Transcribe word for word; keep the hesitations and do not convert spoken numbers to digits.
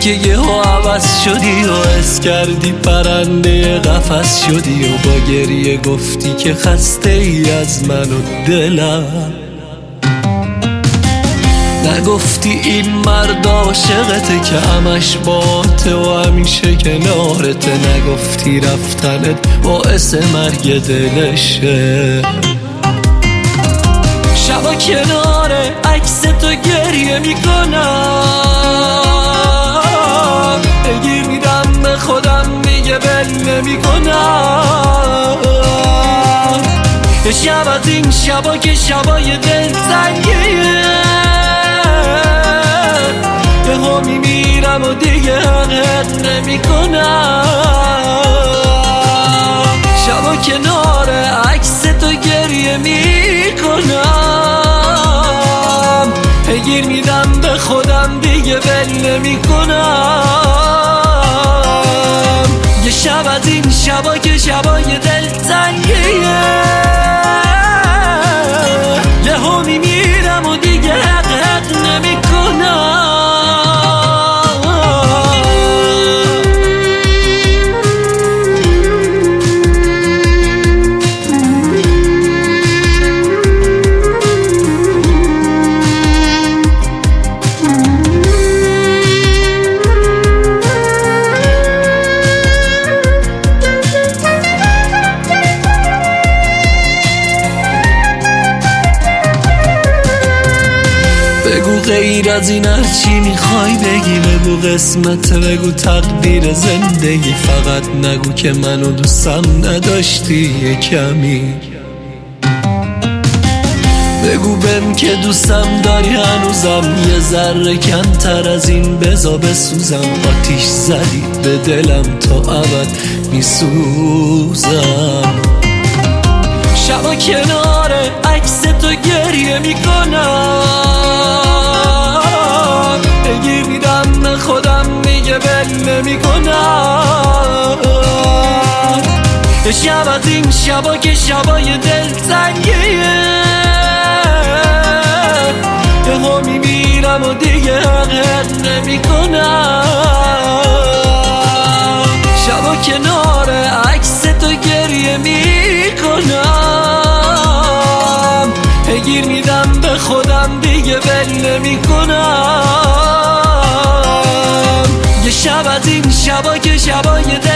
که یه ها عوض شدی و حس کردی پرنده قفس شدی و با گریه گفتی که خسته ای از من و دلم. نگفتی این مرد عاشقته که همش باته و همیشه کنارته. نگفتی رفتنت باعث مرگ دلشه. شبا کنار عکس تو گریه میکنم، بگیر میدم به خودم دیگه بل نمیکنم. شب از این شبا که شبای دلتنگیه، یه ها میمیرم و دیگه حقیقت نمیکنم. شبا کنار عکس تو گریه میکنم، گیر میدم به خودم دیگه بل نمیکنم. یه شب از این شبا که شبای دلتنگیه، یه ها میمیرم و دیگه حق حق نمیکنم. بگو غیر از این هر چی میخوای بگی، بگو قسمت، بگو تقدیر زندگی. فقط نگو که منو دوستم نداشتی یه کمی. بگو بهم که دوستم داری هنوزم، یه ذره کمتر از این بزا بسوزم. آتیش زدی به دلم تا ابد میسوزم. شبا کنار عکس تو گریه میکنم، بگیر میدم به خودم دیگه بل نمیکنم. شب از این شبا که شبای دلتنگیه، یه ها میمیرم و دیگه حقیقت نمیکنم. شبا کنار عکس تو گریه میکنم، گیر میدم به خودم دیگه بل نمیکنم. یه شب از این شبا که شبای